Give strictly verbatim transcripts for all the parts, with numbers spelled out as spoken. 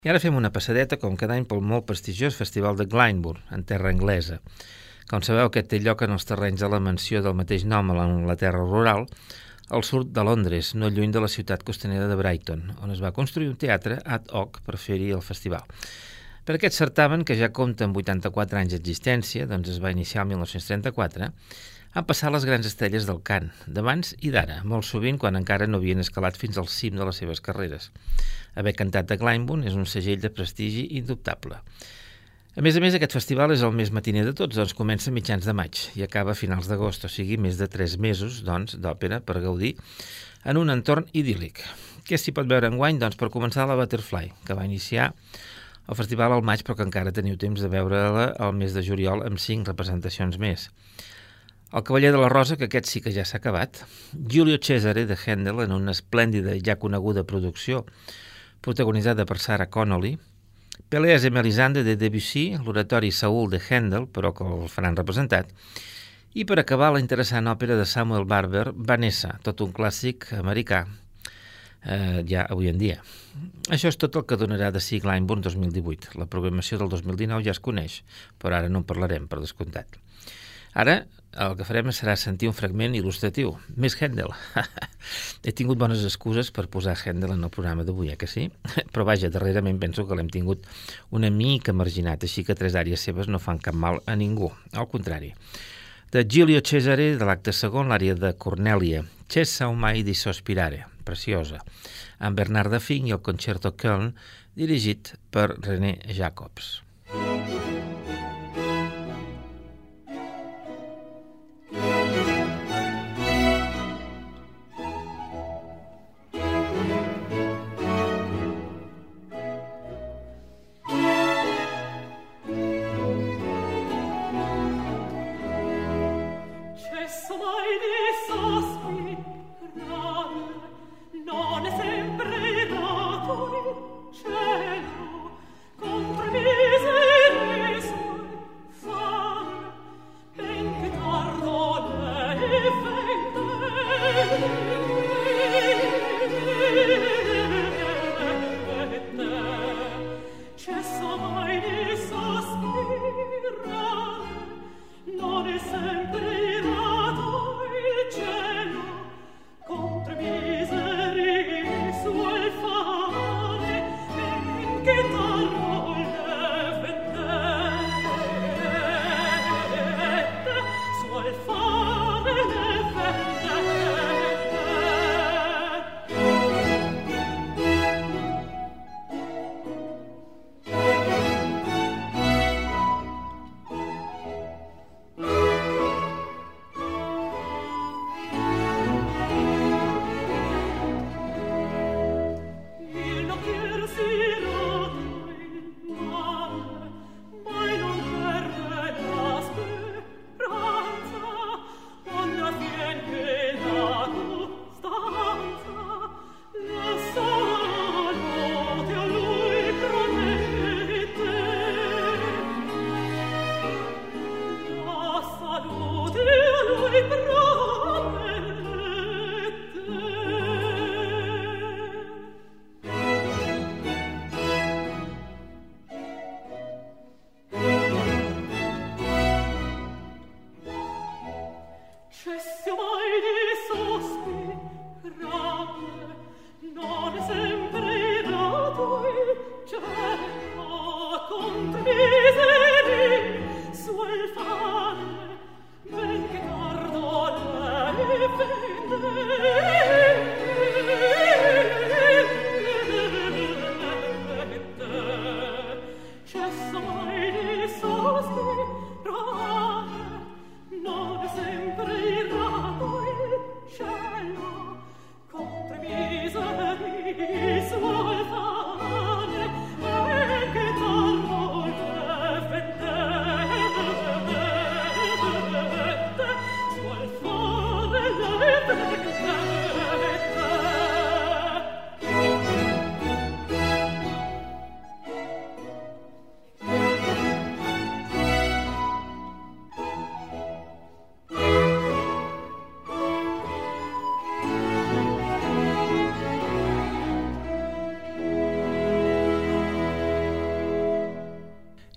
I ara fem una passadeta, com cada any, pel molt prestigiós Festival de Glyndebourne, en terra anglesa. Com sabeu, aquest té lloc en els terrenys de la mansió del mateix nom a l'Anglaterra rural, al sud de Londres, no lluny de la ciutat costanera de Brighton, on es va construir un teatre ad hoc per fer-hi el festival. Per aquest certamen, que ja compta amb vuitanta-quatre anys d'existència, doncs es va iniciar el mil nou-cents trenta-quatre, han passat les grans estrelles del cant, d'abans i d'ara, molt sovint quan encara no havien escalat fins al cim de les seves carreres. Haver cantat a Glyndebourne és un segell de prestigi indubtable. A més a més, aquest festival és el més matiner de tots, doncs comença a mitjans de maig i acaba a finals d'agost, o sigui, més de tres mesos doncs, d'òpera per gaudir en un entorn idíl·lic. Què s'hi pot veure enguany? Doncs per començar la Butterfly, que va iniciar el festival al maig, però que encara teniu temps de veure-la al mes de juliol amb cinc representacions més. El Cavaller de la Rosa, que aquest sí que ja s'ha acabat, Giulio Cesare de Handel en una esplèndida i ja coneguda producció protagonitzada per Sarah Connolly, Peleas et Mélisande de Debussy, l'oratori Saúl de Handel, però que el faran representat, i per acabar la interessant òpera de Samuel Barber, Vanessa, tot un clàssic americà, eh, ja avui en dia. Això és tot el que donarà de si Glyndebourne dos mil divuit. La programació del dos mil dinou ja es coneix, però ara no en parlarem, per descomptat. Ara el que farem serà sentir un fragment il·lustratiu. Més Handel. He tingut bones excuses per posar Handel en el programa d'avui, eh que sí? Però vaja, darrerament penso que l'hem tingut una mica marginat, així que tres àries seves no fan cap mal a ningú. Al contrari. De Giulio Cesare, de l'acte segon, l'àrea de Cornelia, Cessa o mai di sospirare, preciosa, amb Bernard de Fink i el Concerto Köln, dirigit per René Jacobs.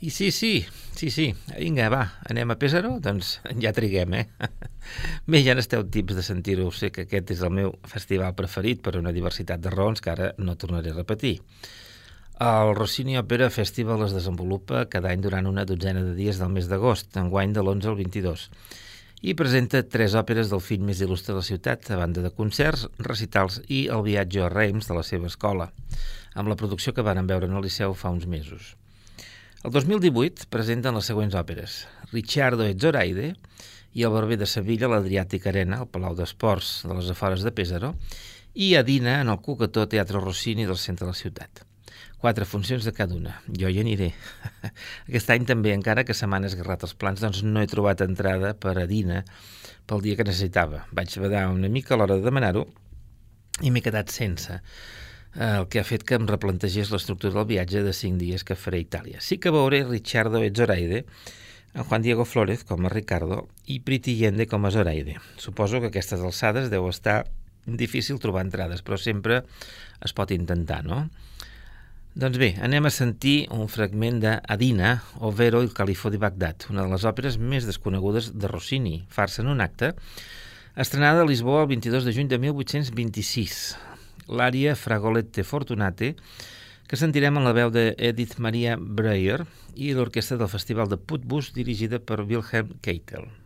I sí, sí, sí, sí, vinga, va, anem a Pesaro? Doncs ja triguem, eh? Bé, ja n'esteu tips de sentir-ho, sé que aquest és el meu festival preferit per una diversitat de raons que ara no tornaré a repetir. El Rossini Opera Festival es desenvolupa cada any durant una dotzena de dies del mes d'agost, enguany de l'onze al vint-i-dos, i presenta tres òperes del fill més il·lustre de la ciutat, a banda de concerts, recitals i el viatge a Reims de la seva escola, amb la producció que varen veure en el Liceu fa uns mesos. El dos mil divuit presenten les següents òperes: Ricciardo e Zoraide i El barber de Sevilla a l'Adriàtic Arena, al Palau d'Esports de les afores de Pesaro, i Adina en el Cucató Teatre Rossini del centre de la ciutat. Quatre funcions de cada una. Jo hi aniré. Aquest any també, encara que se m'han esgarrat els plans, doncs no he trobat entrada per Adina pel dia que necessitava. Vaig badar una mica a l'hora de demanar-ho i m'he quedat sense, el que ha fet que em replantegés l'estructura del viatge de cinc dies que faré a Itàlia. Sí que veuré Ricciardo e Zoraide, en Juan Diego Flórez com a Ricardo i Priti Yende com a Zoraide. Suposo que a aquestes alçades deu estar difícil trobar entrades, però sempre es pot intentar, no? Doncs bé, anem a sentir un fragment d'Adina, ovvero Il Califo di Bagdad, una de les òperes més desconegudes de Rossini, farsa en un acte, estrenada a Lisboa el vint-i-dos de juny de mil vuit-cents vint-i-sis. L'ària Fragolette Fortunate, que sentirem en la veu d'Edith Maria Breyer i l'orquestra del Festival de Putbus dirigida per Wilhelm Keitel.